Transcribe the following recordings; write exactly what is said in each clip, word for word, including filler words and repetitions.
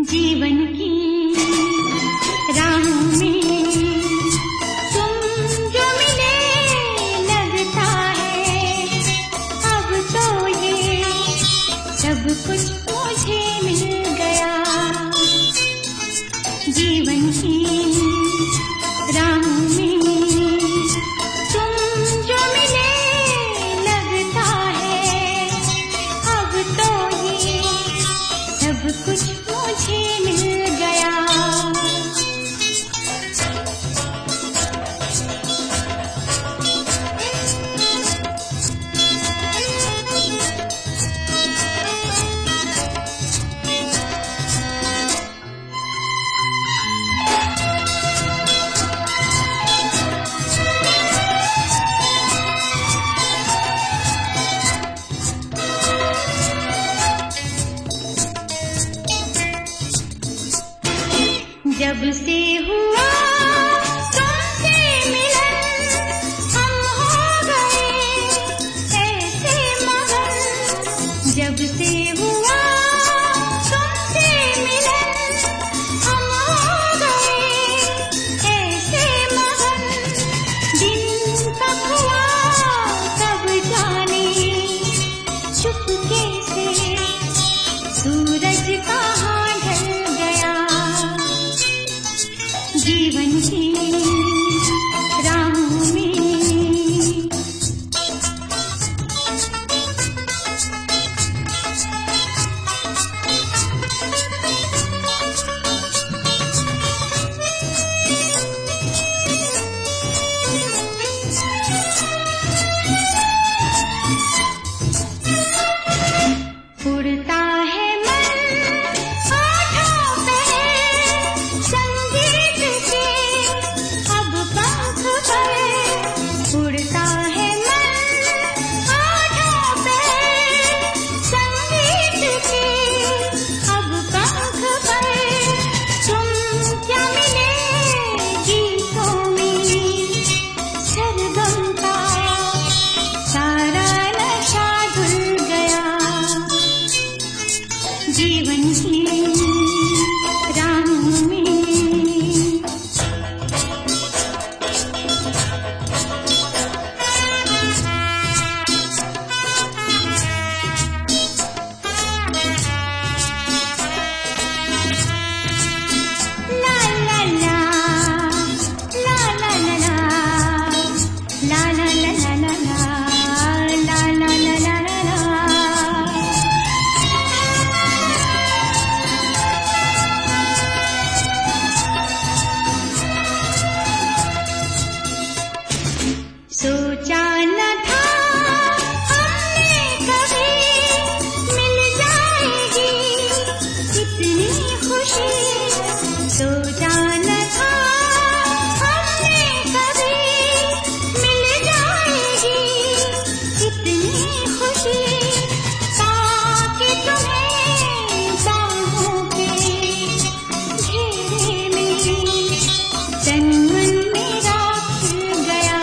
जीवन की राहों में तुम जो मिले लगता है अब तो ये सब कुछ मुझे मिल गया। जीवन की राहों में तुम जो मिले लगता है अब तो ये सब कुछ मुझे मिल गया। जब से हुआ तुमसे मिलन हम हो गए ऐसे मगन। जब से हुआ तुमसे मिलन हम हो गए ऐसे मगन। दिन कब हुआ कब जाने चुपके से सूरज कहाँ ढल गया। जीवन की राहों में उड़ता है मन आँखों पे संगीत के अब पंख पर। उड़ता है मन आँखों पे संगीत के अब पंख पर। तुम क्या मिले गीतों में सरगम का सारा नशा धुल गया। जीवन की राहों में ला ला ला ला ला ला ला ला ला ला ला ला ला ला ला ला ला। सोचा न था हमने कभी मिल जाएगी इतनी खुशी। सोचा न था हमने कभी मिल जाएगी इतनी खुशी। ताकि तुम्हें बाहों के घेरे में तन मन मेरा खिल गया।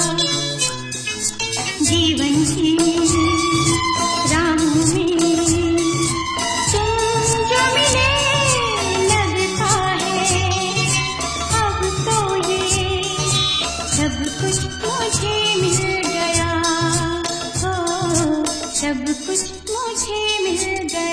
जीवन की राहों में तुम जो मिले लगता है अब तो ये सब कुछ मुझे मिल गया। हो सब कुछ मुझे मिल गया।